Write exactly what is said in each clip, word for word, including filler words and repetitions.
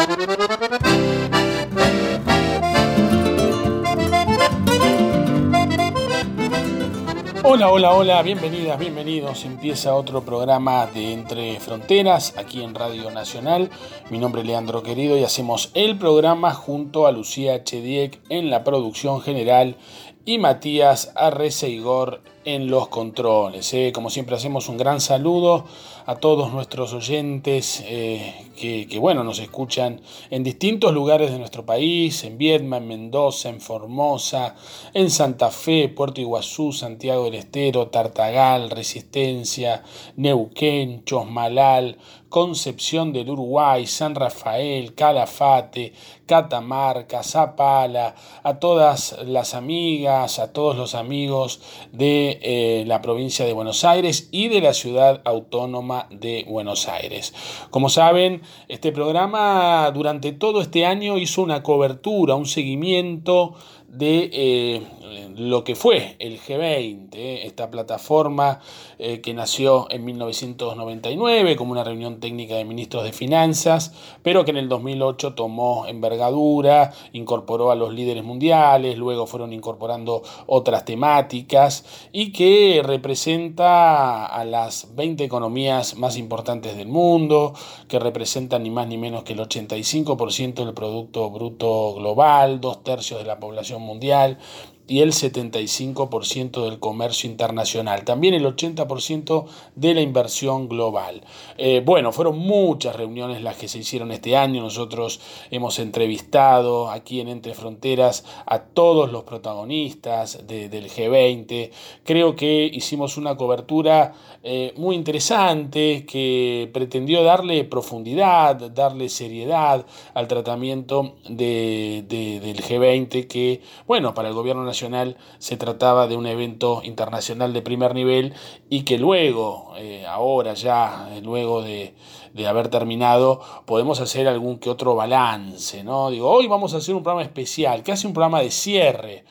Hola, hola, hola, bienvenidas, bienvenidos. Empieza otro programa de Entre Fronteras aquí en Radio Nacional. Mi nombre es Leandro Querido y hacemos el programa junto a Lucía Chediek en la producción general y Matías Arreceigor en los controles. ¿eh? Como siempre hacemos un gran saludo a todos nuestros oyentes eh, que, que bueno, nos escuchan en distintos lugares de nuestro país, en Viedma, en Mendoza, en Formosa, en Santa Fe, Puerto Iguazú, Santiago del Estero, Tartagal, Resistencia, Neuquén, Chosmalal, Concepción del Uruguay, San Rafael, Calafate, Catamarca, Zapala, a todas las amigas, a todos los amigos de eh, la provincia de Buenos Aires y de la ciudad autónoma de Buenos Aires. Como saben, este programa durante todo este año hizo una cobertura, un seguimiento de eh, lo que fue el G veinte, esta plataforma eh, que nació en mil novecientos noventa y nueve como una reunión técnica de ministros de finanzas, pero que en el dos mil ocho tomó envergadura, incorporó a los líderes mundiales, luego fueron incorporando otras temáticas y que representa a las veinte economías más importantes del mundo, que representan ni más ni menos que el ochenta y cinco por ciento del Producto Bruto Global, dos tercios de la población mundial y el setenta y cinco por ciento del comercio internacional, también el ochenta por ciento de la inversión global. Eh, bueno, fueron muchas reuniones las que se hicieron este año. Nosotros hemos entrevistado aquí en Entre Fronteras a todos los protagonistas de, del G veinte. Creo que hicimos una cobertura eh, muy interesante que pretendió darle profundidad, darle seriedad al tratamiento de, de, del G veinte, que, bueno, para el gobierno nacional se trataba de un evento internacional de primer nivel y que luego, eh, ahora ya, luego de, de haber terminado, podemos hacer algún que otro balance, ¿no? Digo, hoy vamos a hacer un programa especial, casi un programa de cierre,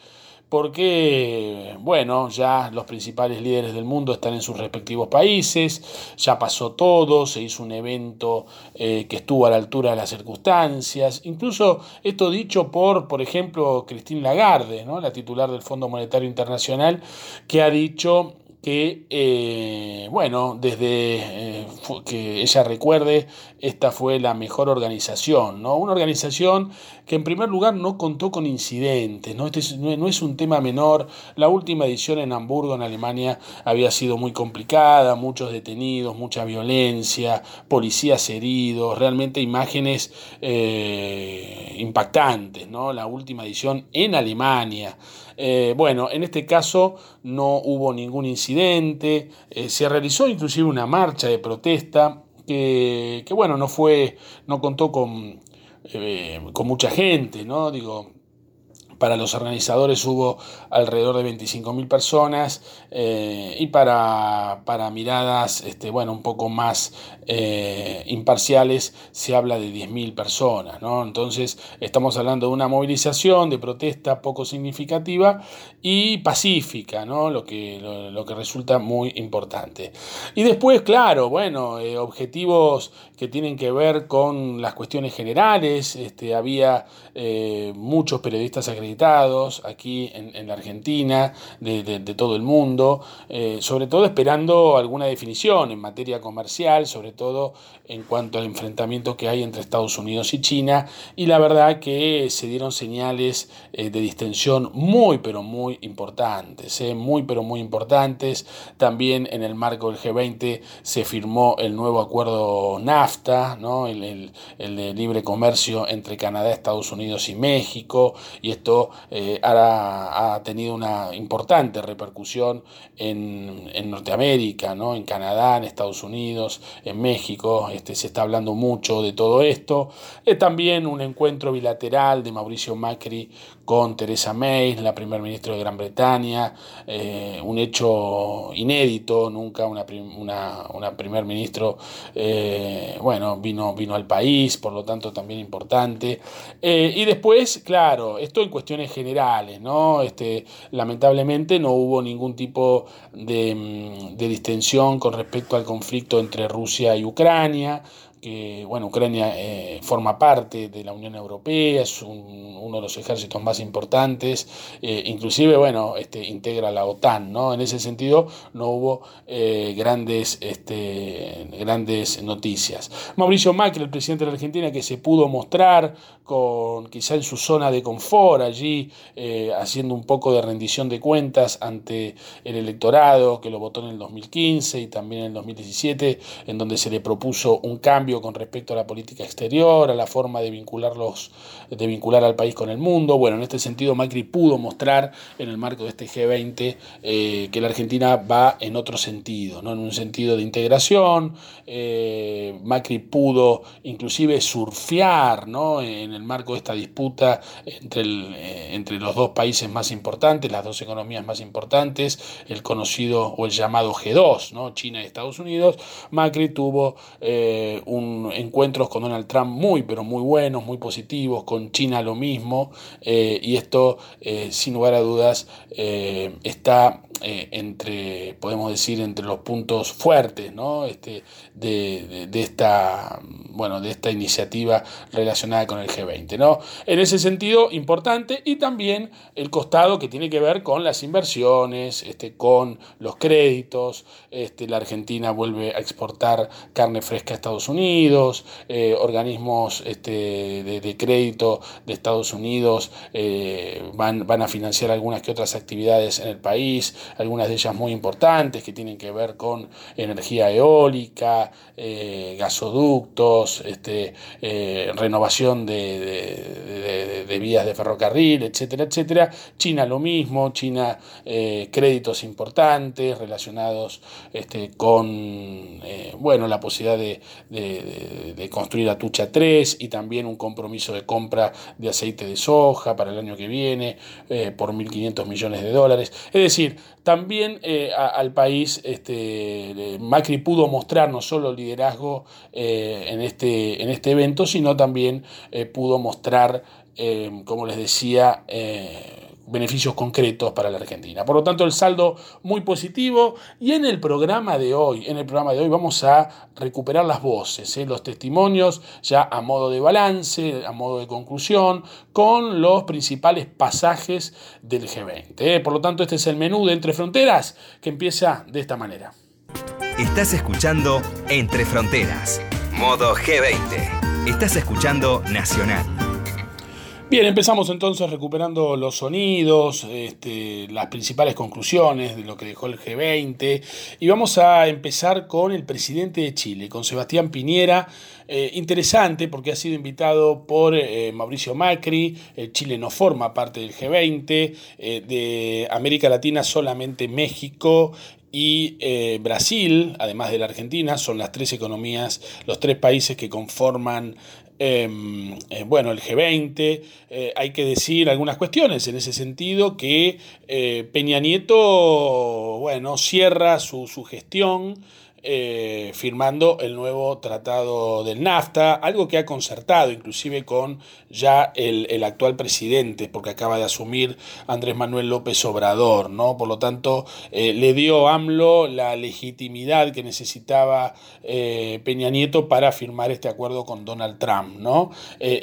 porque, bueno, ya los principales líderes del mundo están en sus respectivos países, ya pasó todo, se hizo un evento eh, que estuvo a la altura de las circunstancias, incluso esto dicho por, por ejemplo, Christine Lagarde, ¿no? La titular del Fondo Monetario Internacional, que ha dicho que, eh, bueno, desde eh, que ella recuerde, esta fue la mejor organización, ¿no? Una organización que en primer lugar no contó con incidentes, ¿no? Este es, no, no es un tema menor. La última edición en Hamburgo, en Alemania, había sido muy complicada, muchos detenidos, mucha violencia, policías heridos, realmente imágenes eh, impactantes, ¿no? La última edición en Alemania. Eh, bueno, en este caso no hubo ningún incidente, eh, se realizó inclusive una marcha de protesta que, que bueno, no fue, no contó con, eh, con mucha gente, ¿no? Digo, para los organizadores hubo alrededor de veinticinco mil personas eh, y para, para miradas este, bueno, un poco más eh, imparciales se habla de diez mil personas, ¿no? Entonces estamos hablando de una movilización de protesta poco significativa y pacífica, ¿no? Lo que, lo, lo que resulta muy importante. Y después, claro, bueno, eh, objetivos que tienen que ver con las cuestiones generales. Este, había eh, muchos periodistas acreditados aquí en, en la Argentina, de, de, de todo el mundo, eh, sobre todo esperando alguna definición en materia comercial, sobre todo en cuanto al enfrentamiento que hay entre Estados Unidos y China, y la verdad que se dieron señales eh, de distensión muy pero muy importantes, eh, muy pero muy importantes. También en el marco del G veinte se firmó el nuevo acuerdo NAFTA, ¿no? el, el, el de libre comercio entre Canadá, Estados Unidos y México, y esto eh, ha, ha tenido una importante repercusión en, en Norteamérica, ¿no? En Canadá, en Estados Unidos, en México. Este, se está hablando mucho de todo esto. Eh, también un encuentro bilateral de Mauricio Macri con Theresa May, la primer ministra de Gran Bretaña, eh, un hecho inédito. Nunca una, una, una primer ministro eh, bueno, vino, vino al país, por lo tanto también importante. Eh, y después, claro, esto en cuestiones generales, ¿no? Este, lamentablemente no hubo ningún tipo de, de distensión con respecto al conflicto entre Rusia y Ucrania. que bueno, Ucrania eh, forma parte de la Unión Europea, es un, uno de los ejércitos más importantes, eh, inclusive, bueno, este, integra la OTAN, ¿no? En ese sentido no hubo eh, grandes, este, grandes noticias. Mauricio Macri, el presidente de la Argentina, que se pudo mostrar con quizá en su zona de confort allí, eh, haciendo un poco de rendición de cuentas ante el electorado que lo votó en el dos mil quince y también en el dos mil diecisiete, en donde se le propuso un cambio con respecto a la política exterior, a la forma de vincularlos, de vincular al país con el mundo. Bueno, en este sentido Macri pudo mostrar en el marco de este G veinte eh, que la Argentina va en otro sentido, ¿no? En un sentido de integración. eh, Macri pudo inclusive surfear, ¿no?, en el marco de esta disputa entre, el, eh, entre los dos países más importantes, las dos economías más importantes, el conocido o el llamado G dos, ¿no?, China y Estados Unidos. Macri tuvo eh, un, encuentros con Donald Trump muy, pero muy buenos, muy positivos, con China lo mismo, eh, y esto, eh, sin lugar a dudas, eh, está eh, entre, podemos decir, entre los puntos fuertes, ¿no?, este, de, de, de esta, bueno, de esta iniciativa relacionada con el G veinte, ¿no? En ese sentido, importante, y también el costado que tiene que ver con las inversiones, este, con los créditos. Este, la Argentina vuelve a exportar carne fresca a Estados Unidos, eh, organismos este, de, de crédito de Estados Unidos eh, van, van a financiar algunas que otras actividades en el país, algunas de ellas muy importantes que tienen que ver con energía eólica, eh, gasoductos, este, eh, renovación de, de, de, de vías de ferrocarril, etcétera, etcétera. China lo mismo, China eh, créditos importantes relacionados este, con eh, bueno, la posibilidad de, de, de, de construir Atucha tres y también un compromiso de compra de aceite de soja para el año que viene eh, por mil quinientos millones de dólares. Es decir, también eh, a, al país este, Macri pudo mostrar no solo liderazgo eh, en, este, en este evento, sino también eh, pudo mostrar, eh, como les decía, eh, beneficios concretos para la Argentina. Por lo tanto, el saldo muy positivo. Y en el programa de hoy, en el programa de hoy vamos a recuperar las voces, ¿eh? los testimonios, ya a modo de balance, a modo de conclusión, con los principales pasajes del G veinte. ¿eh? Por lo tanto, este es el menú de Entre Fronteras, que empieza de esta manera. Estás escuchando Entre Fronteras, modo G veinte. Estás escuchando Nacional. Bien, empezamos entonces recuperando los sonidos, este, las principales conclusiones de lo que dejó el G veinte, y vamos a empezar con el presidente de Chile, con Sebastián Piñera. Eh, interesante porque ha sido invitado por eh, Mauricio Macri. eh, Chile no forma parte del G veinte, eh, de América Latina solamente México y eh, Brasil, además de la Argentina, son las tres economías, los tres países que conforman Eh, eh, bueno, el G veinte. Eh, hay que decir algunas cuestiones en ese sentido, que eh, Peña Nieto, bueno, cierra su, su gestión eh, firmando el nuevo tratado del NAFTA, algo que ha concertado inclusive con ya el, el actual presidente, porque acaba de asumir Andrés Manuel López Obrador, ¿no? Por lo tanto, eh, le dio a AMLO la legitimidad que necesitaba eh, Peña Nieto para firmar este acuerdo con Donald Trump, ¿no? Eh,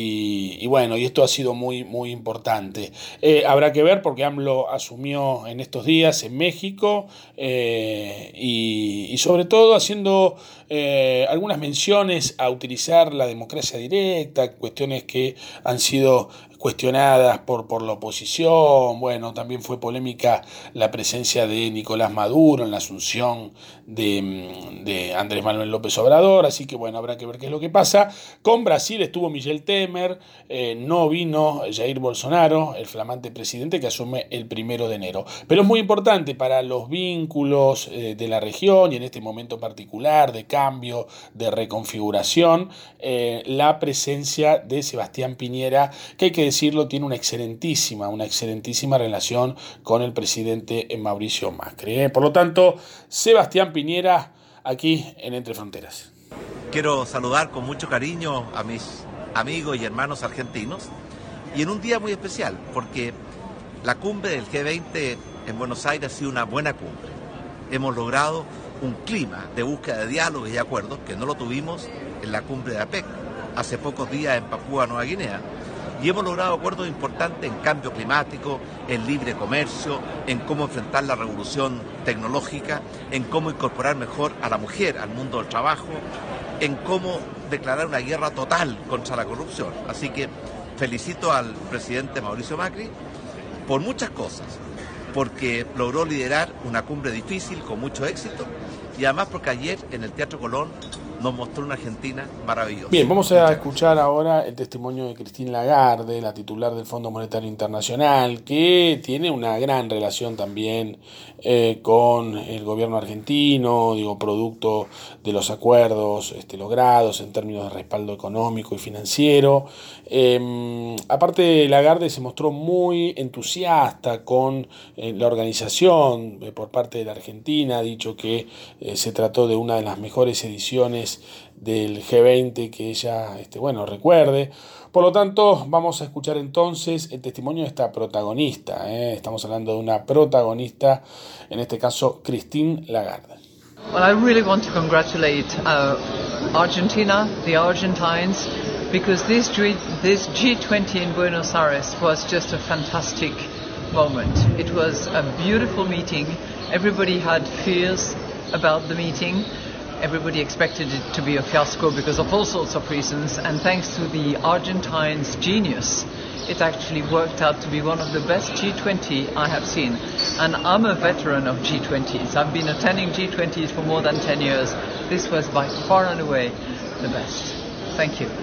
y, y bueno, y esto ha sido muy, muy importante. Eh, habrá que ver, porque AMLO asumió en estos días en México eh, y, y sobre sobre todo haciendo eh, algunas menciones a utilizar la democracia directa, cuestiones que han sido cuestionadas por, por la oposición. Bueno, también fue polémica la presencia de Nicolás Maduro en la asunción de, de Andrés Manuel López Obrador, así que bueno, habrá que ver qué es lo que pasa. Con Brasil estuvo Michel Temer, eh, no vino Jair Bolsonaro, el flamante presidente que asume el primero de enero. Pero es muy importante para los vínculos eh, de la región y en este momento particular de cambio, de reconfiguración, eh, la presencia de Sebastián Piñera, que hay que decirlo, tiene una excelentísima, una excelentísima relación con el presidente Mauricio Macri. ¿eh? Por lo tanto, Sebastián Piñera, aquí en Entre Fronteras. Quiero saludar con mucho cariño a mis amigos y hermanos argentinos, y en un día muy especial, porque la cumbre del G veinte en Buenos Aires ha sido una buena cumbre. Hemos logrado un clima de búsqueda de diálogos y acuerdos que no lo tuvimos en la cumbre de APEC hace pocos días en Papúa Nueva Guinea. Y hemos logrado acuerdos importantes en cambio climático, en libre comercio, en cómo enfrentar la revolución tecnológica, en cómo incorporar mejor a la mujer al mundo del trabajo, en cómo declarar una guerra total contra la corrupción. Así que felicito al presidente Mauricio Macri por muchas cosas, porque logró liderar una cumbre difícil con mucho éxito y además porque ayer en el Teatro Colón nos mostró una Argentina maravillosa. Bien, vamos a escuchar ahora el testimonio de Christine Lagarde, la titular del Fondo Monetario Internacional, que tiene una gran relación también eh, con el gobierno argentino, digo, producto de los acuerdos este, logrados en términos de respaldo económico y financiero. Eh, aparte, Lagarde se mostró muy entusiasta con eh, la organización eh, por parte de la Argentina, ha dicho que eh, se trató de una de las mejores ediciones del G veinte que ella este, bueno, recuerde. Por lo tanto, vamos a escuchar entonces el testimonio de esta protagonista. ¿eh? Estamos hablando de una protagonista, en este caso, Christine Lagarde. Well, I really want to congratulate uh, Argentina, the Argentines, because this, this G twenty in Buenos Aires was just a fantastic moment. It was a beautiful meeting. Everybody had fears about the meeting. Everybody expected it to be a fiasco because of all sorts of reasons, and thanks to the Argentines' genius, it actually worked out to be one of the best G twenty I have seen. And I'm a veteran of G twenties. I've been attending G twenties for more than ten years. This was by far and away the best. Thank you.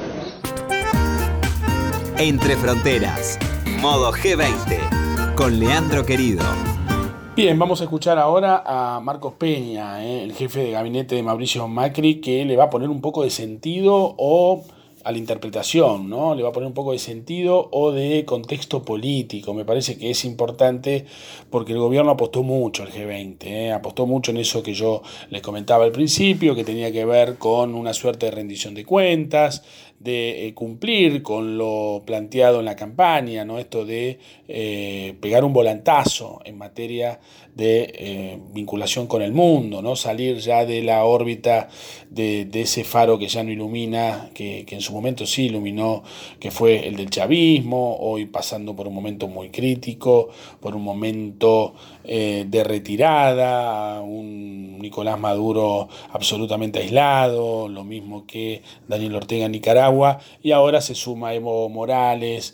Entre Fronteras, modo G veinte, con Leandro Querido. Bien, vamos a escuchar ahora a Marcos Peña, eh, el jefe de gabinete de Mauricio Macri, que le va a poner un poco de sentido o a la interpretación, ¿no? Le va a poner un poco de sentido o de contexto político. Me parece que es importante porque el gobierno apostó mucho al G veinte, ¿eh? apostó mucho en eso que yo les comentaba al principio, que tenía que ver con una suerte de rendición de cuentas, de eh, cumplir con lo planteado en la campaña, ¿no? Esto de eh, pegar un volantazo en materia de eh, vinculación con el mundo, ¿no? Salir ya de la órbita de, de ese faro que ya no ilumina, que, que en su momento sí iluminó, que fue el del chavismo, hoy pasando por un momento muy crítico, por un momento eh, de retirada, un Nicolás Maduro absolutamente aislado, lo mismo que Daniel Ortega en Nicaragua, y ahora se suma Evo Morales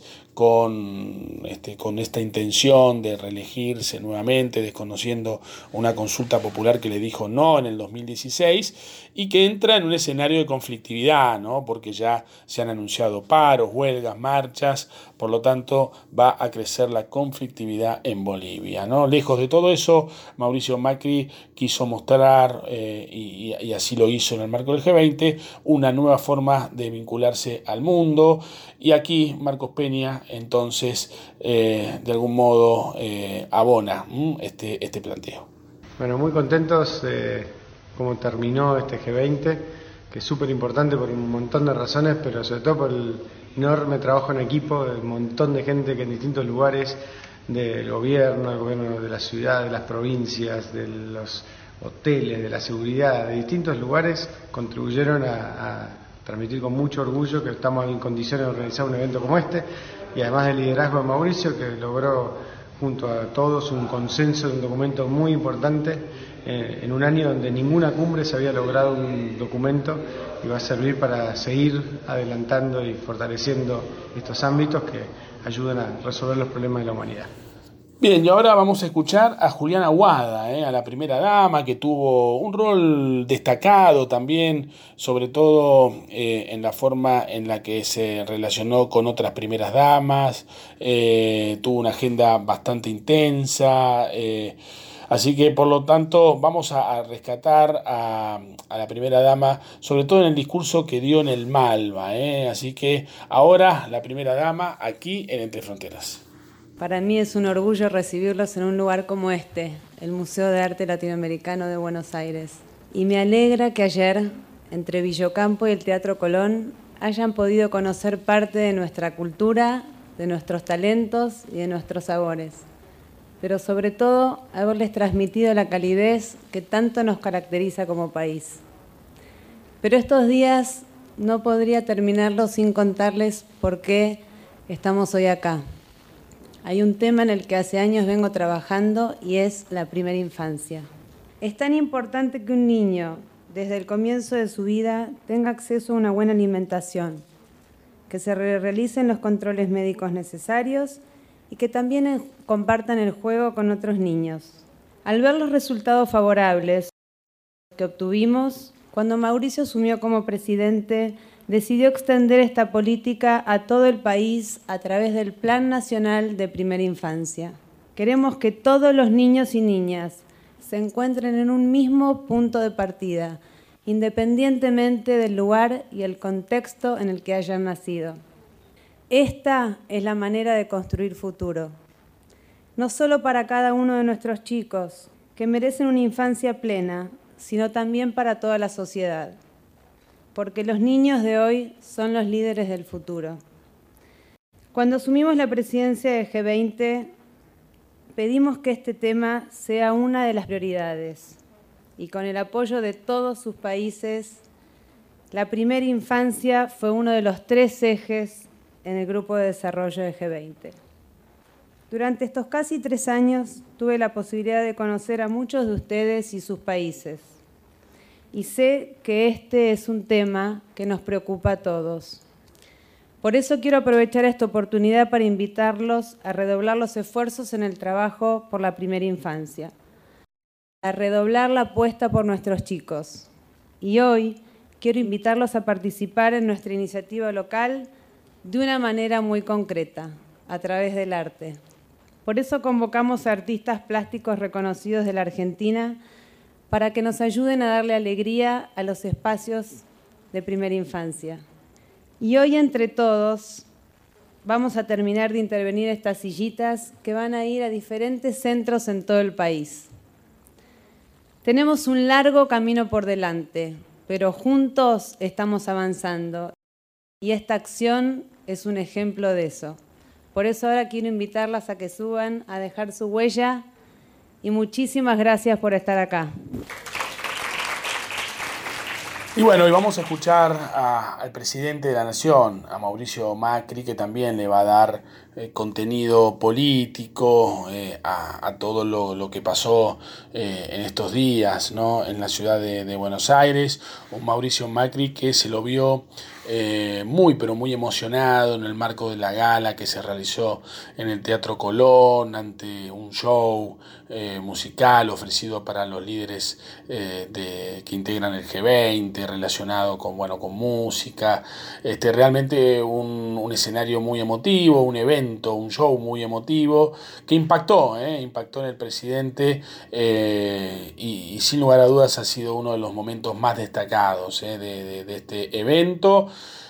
con, este, con esta intención de reelegirse nuevamente, desconociendo una consulta popular que le dijo no en el dos mil dieciséis, y que entra en un escenario de conflictividad, ¿no? Porque ya se han anunciado paros, huelgas, marchas, por lo tanto va a crecer la conflictividad en Bolivia, ¿no? Lejos de todo eso, Mauricio Macri quiso mostrar, eh, y, y así lo hizo en el marco del G veinte, una nueva forma de vincularse al mundo, y aquí Marcos Peña entonces eh, de algún modo eh, abona ¿m? este, este planteo. Bueno, muy contentos de cómo terminó este G veinte, que es súper importante por un montón de razones, pero sobre todo por el enorme trabajo en equipo de un montón de gente que en distintos lugares del gobierno, del gobierno de la ciudad, de las provincias, de los hoteles, de la seguridad, de distintos lugares contribuyeron a, a transmitir con mucho orgullo que estamos en condiciones de organizar un evento como este, y además del liderazgo de Mauricio, que logró junto a todos un consenso de un documento muy importante eh, en un año donde ninguna cumbre se había logrado un documento, y va a servir para seguir adelantando y fortaleciendo estos ámbitos que ayudan a resolver los problemas de la humanidad. Bien, y ahora vamos a escuchar a Juliana Aguada, eh, a la primera dama, que tuvo un rol destacado también, sobre todo eh, en la forma en la que se relacionó con otras primeras damas, eh, tuvo una agenda bastante intensa, eh, así que por lo tanto vamos a, a rescatar a, a la primera dama, sobre todo en el discurso que dio en el Malva, eh, así que ahora la primera dama aquí en Entre Fronteras. Para mí es un orgullo recibirlos en un lugar como este, el Museo de Arte Latinoamericano de Buenos Aires. Y me alegra que ayer, entre Villocampo y el Teatro Colón, hayan podido conocer parte de nuestra cultura, de nuestros talentos y de nuestros sabores. pero sobre todo haberles transmitido la calidez que tanto nos caracteriza como país. Pero estos días no podría terminarlos sin contarles por qué estamos hoy acá. Hay un tema en el que hace años vengo trabajando y es la primera infancia. Es tan importante que un niño, desde el comienzo de su vida, tenga acceso a una buena alimentación, que se realicen los controles médicos necesarios y que también compartan el juego con otros niños. Al ver los resultados favorables que obtuvimos, cuando Mauricio asumió como presidente, decidió extender esta política a todo el país a través del Plan Nacional de Primera Infancia. Queremos que todos los niños y niñas se encuentren en un mismo punto de partida, independientemente del lugar y el contexto en el que hayan nacido. Esta es la manera de construir futuro, no solo para cada uno de nuestros chicos, que merecen una infancia plena, sino también para toda la sociedad, porque los niños de hoy son los líderes del futuro. Cuando asumimos la presidencia del G veinte, pedimos que este tema sea una de las prioridades y con el apoyo de todos sus países, la primera infancia fue uno de los tres ejes en el Grupo de Desarrollo del G veinte. Durante estos casi tres años tuve la posibilidad de conocer a muchos de ustedes y sus países. Y sé que este es un tema que nos preocupa a todos. Por eso quiero aprovechar esta oportunidad para invitarlos a redoblar los esfuerzos en el trabajo por la primera infancia, a redoblar la apuesta por nuestros chicos. Y hoy quiero invitarlos a participar en nuestra iniciativa local de una manera muy concreta, a través del arte. Por eso convocamos a artistas plásticos reconocidos de la Argentina para que nos ayuden a darle alegría a los espacios de primera infancia. Y hoy, entre todos, vamos a terminar de intervenir estas sillitas que van a ir a diferentes centros en todo el país. Tenemos un largo camino por delante, pero juntos estamos avanzando. Y esta acción es un ejemplo de eso. Por eso ahora quiero invitarlas a que suban, a dejar su huella, y muchísimas gracias por estar acá. Y bueno, hoy vamos a escuchar a, al presidente de la Nación, a Mauricio Macri, que también le va a dar eh, contenido político eh, a, a todo lo, lo que pasó eh, en estos días, ¿no?, en la ciudad de, de Buenos Aires. Un Mauricio Macri que se lo vio eh, muy, pero muy emocionado en el marco de la gala que se realizó en el Teatro Colón, ante un show eh, musical ofrecido para los líderes eh, de, que integran el G veinte, relacionado con, bueno, con música, este, realmente un, un escenario muy emotivo, un evento, un show muy emotivo, que impactó, eh, impactó en el presidente eh, y, y sin lugar a dudas ha sido uno de los momentos más destacados eh, de, de, de este evento.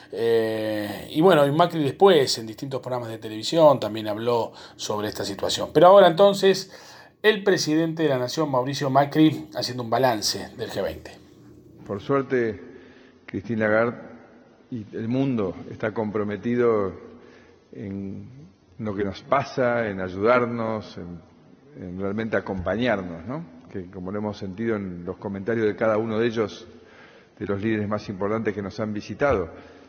Eh, y bueno, y Macri después en distintos programas de televisión también habló sobre esta situación. Pero ahora entonces, el presidente de la Nación, Mauricio Macri, haciendo un balance del G veinte. Por suerte, Christine Lagarde y el mundo está comprometido en lo que nos pasa, en ayudarnos, en, en realmente acompañarnos, ¿no? Que como lo hemos sentido en los comentarios de cada uno de ellos, de los líderes más importantes que nos han visitado.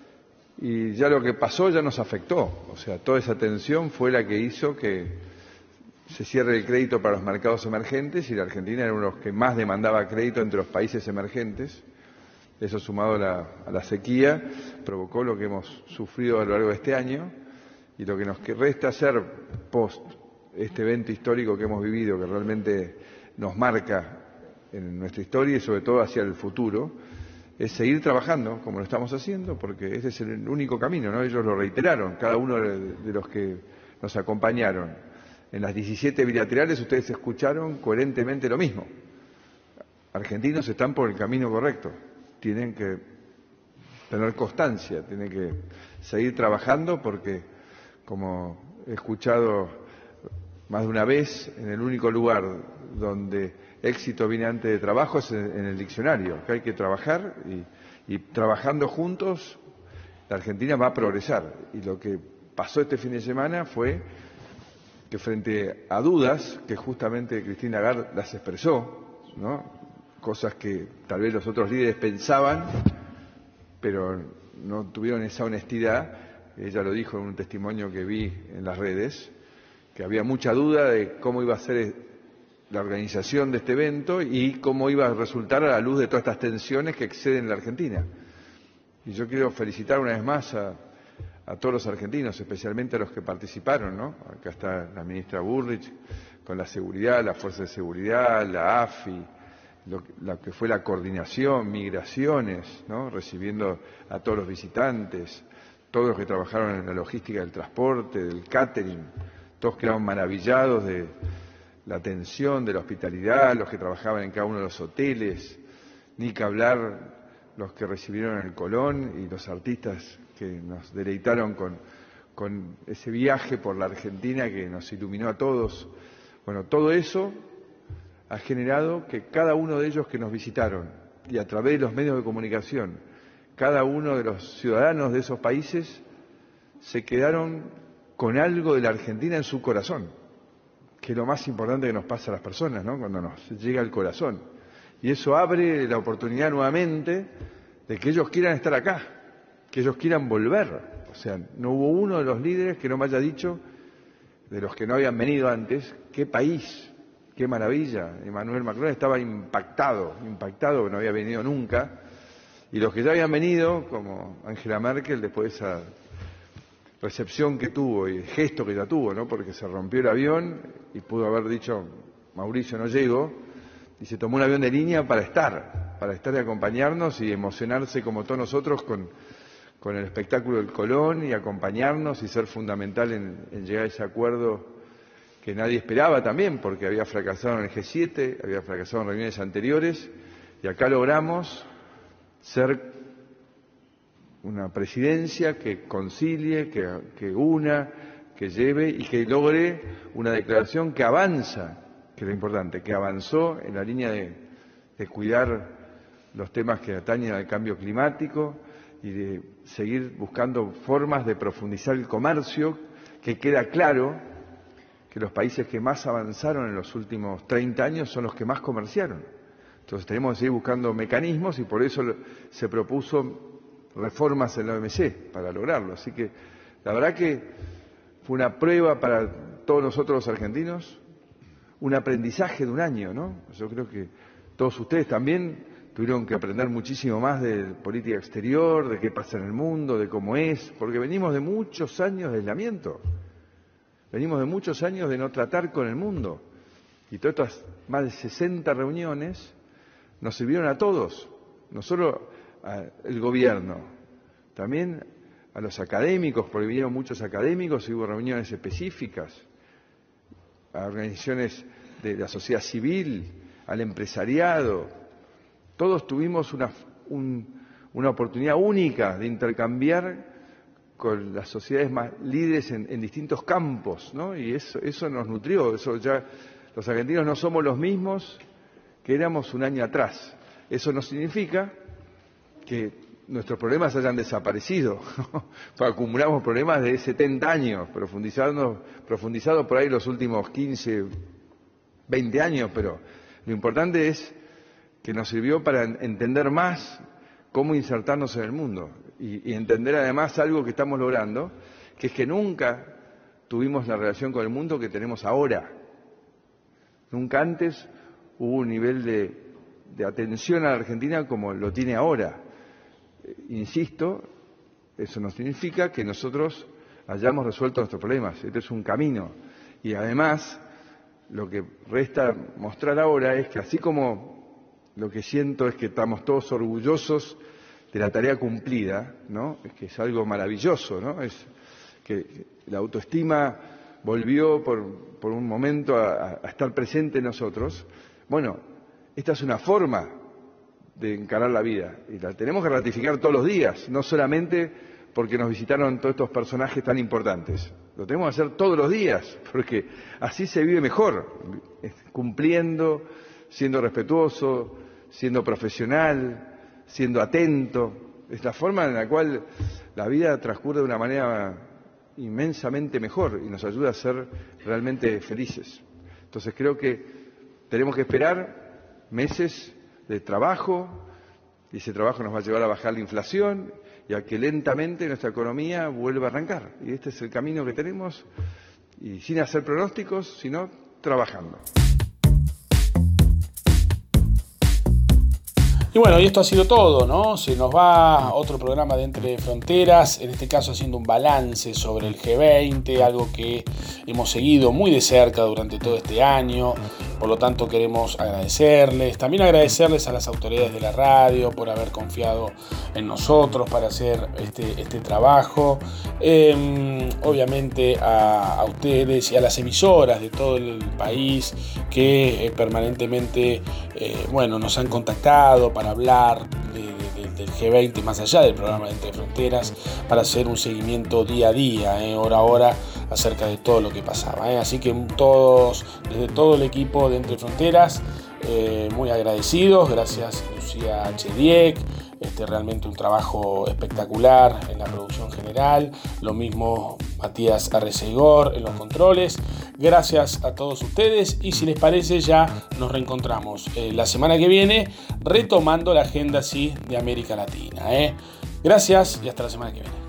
Y ya lo que pasó ya nos afectó, o sea, toda esa tensión fue la que hizo que se cierre el crédito para los mercados emergentes, y la Argentina era uno de los que más demandaba crédito entre los países emergentes. Eso, sumado a la, a la sequía, provocó lo que hemos sufrido a lo largo de este año, y lo que nos resta hacer post este evento histórico que hemos vivido, que realmente nos marca en nuestra historia y sobre todo hacia el futuro, es seguir trabajando como lo estamos haciendo, porque ese es el único camino, ¿no? Ellos lo reiteraron, cada uno de los que nos acompañaron. En las diecisiete bilaterales ustedes escucharon coherentemente lo mismo. Argentinos están por el camino correcto, tienen que tener constancia, tienen que seguir trabajando, porque, como he escuchado más de una vez, en el único lugar donde éxito viene antes de trabajo es en el diccionario, que hay que trabajar, y, y trabajando juntos la Argentina va a progresar. Y lo que pasó este fin de semana fue que frente a dudas, que justamente Christine Lagarde las expresó, ¿no? Cosas que tal vez los otros líderes pensaban, pero no tuvieron esa honestidad. Ella lo dijo en un testimonio que vi en las redes, que había mucha duda de cómo iba a ser la organización de este evento y cómo iba a resultar a la luz de todas estas tensiones que exceden la Argentina. Y yo quiero felicitar una vez más a, a todos los argentinos, especialmente a los que participaron, ¿no? Acá está la ministra Burrich, con la seguridad, la fuerza de seguridad, la A F I, lo, la que fue la coordinación, migraciones, ¿no? Recibiendo a todos los visitantes, todos los que trabajaron en la logística del transporte, del catering, todos quedaron maravillados de la atención, de la hospitalidad, los que trabajaban en cada uno de los hoteles, ni que hablar los que recibieron el Colón y los artistas que nos deleitaron con, con ese viaje por la Argentina que nos iluminó a todos. Bueno, todo eso ha generado que cada uno de ellos que nos visitaron y a través de los medios de comunicación, cada uno de los ciudadanos de esos países se quedaron con algo de la Argentina en su corazón, que es lo más importante que nos pasa a las personas, ¿no? Cuando nos llega al corazón. Y eso abre la oportunidad nuevamente de que ellos quieran estar acá, que ellos quieran volver. O sea, no hubo uno de los líderes que no me haya dicho, de los que no habían venido antes, qué país, qué maravilla. Emmanuel Macron estaba impactado, impactado, que no había venido nunca. Y los que ya habían venido, como Angela Merkel, después de esa recepción que tuvo y el gesto que ya tuvo, ¿no? Porque se rompió el avión y pudo haber dicho, Mauricio, no llego, y se tomó un avión de línea para estar, para estar y acompañarnos y emocionarse como todos nosotros con, con el espectáculo del Colón y acompañarnos y ser fundamental en, en llegar a ese acuerdo que nadie esperaba también, porque había fracasado en el G siete, había fracasado en reuniones anteriores, y acá logramos ser una presidencia que concilie, que, que una, que lleve y que logre una declaración que avanza, que es lo importante, que avanzó en la línea de, de cuidar los temas que atañen al cambio climático y de seguir buscando formas de profundizar el comercio, que queda claro que los países que más avanzaron en los últimos treinta años son los que más comerciaron. Entonces tenemos que seguir buscando mecanismos y por eso se propuso reformas en la O M C para lograrlo. Así que la verdad que fue una prueba para todos nosotros los argentinos, un aprendizaje de un año, ¿no? Yo creo que todos ustedes también tuvieron que aprender muchísimo más de política exterior, de qué pasa en el mundo, de cómo es, porque venimos de muchos años de aislamiento, venimos de muchos años de no tratar con el mundo. Y todas estas más de sesenta reuniones nos sirvieron a todos, no solo al gobierno, también a los académicos, porque vinieron muchos académicos y hubo reuniones específicas, a organizaciones de la sociedad civil, al empresariado. Todos tuvimos una, un, una oportunidad única de intercambiar con las sociedades más líderes en, en distintos campos, ¿no? Y eso, eso nos nutrió. Eso ya, los argentinos no somos los mismos que éramos un año atrás. Eso no significa que nuestros problemas hayan desaparecido. Acumulamos problemas de setenta años, profundizados, profundizados por ahí los últimos quince, veinte años, pero lo importante es que nos sirvió para entender más cómo insertarnos en el mundo y, y entender además algo que estamos logrando, que es que nunca tuvimos la relación con el mundo que tenemos ahora. Nunca antes hubo un nivel de, de atención a la Argentina como lo tiene ahora. Insisto, eso no significa que nosotros hayamos resuelto nuestros problemas. Este es un camino. Y además, lo que resta mostrar ahora es que así como lo que siento es que estamos todos orgullosos de la tarea cumplida, ¿no? Es que es algo maravilloso, ¿no? Es que la autoestima volvió por, por un momento a, a estar presente en nosotros. Bueno, esta es una forma de encarar la vida y la tenemos que ratificar todos los días, no solamente porque nos visitaron todos estos personajes tan importantes. Lo tenemos que hacer todos los días, porque así se vive mejor, cumpliendo, siendo respetuoso, siendo profesional, siendo atento. Es la forma en la cual la vida transcurre de una manera inmensamente mejor y nos ayuda a ser realmente felices. Entonces creo que tenemos que esperar meses de trabajo, y ese trabajo nos va a llevar a bajar la inflación y a que lentamente nuestra economía vuelva a arrancar. Y este es el camino que tenemos, y sin hacer pronósticos, sino trabajando. Y bueno, y esto ha sido todo, ¿no? Se nos va otro programa de Entre Fronteras, en este caso haciendo un balance sobre el G veinte, algo que hemos seguido muy de cerca durante todo este año. Por lo tanto, queremos agradecerles, también agradecerles a las autoridades de la radio por haber confiado en nosotros para hacer este, este trabajo. Eh, obviamente a, a ustedes y a las emisoras de todo el país que eh, permanentemente eh, bueno, nos han contactado para hablar de, de, del G veinte, más allá del programa de Entre Fronteras, para hacer un seguimiento día a día, eh, hora a hora, acerca de todo lo que pasaba. Eh. Así que todos, desde todo el equipo de Entre Fronteras, eh, muy agradecidos. Gracias Lucía Chediek, este, realmente un trabajo espectacular en la producción general. Lo mismo Matías Arreceigor en los controles. Gracias a todos ustedes, y si les parece ya nos reencontramos eh, la semana que viene retomando la agenda sí, de América Latina. ¿eh? Gracias y hasta la semana que viene.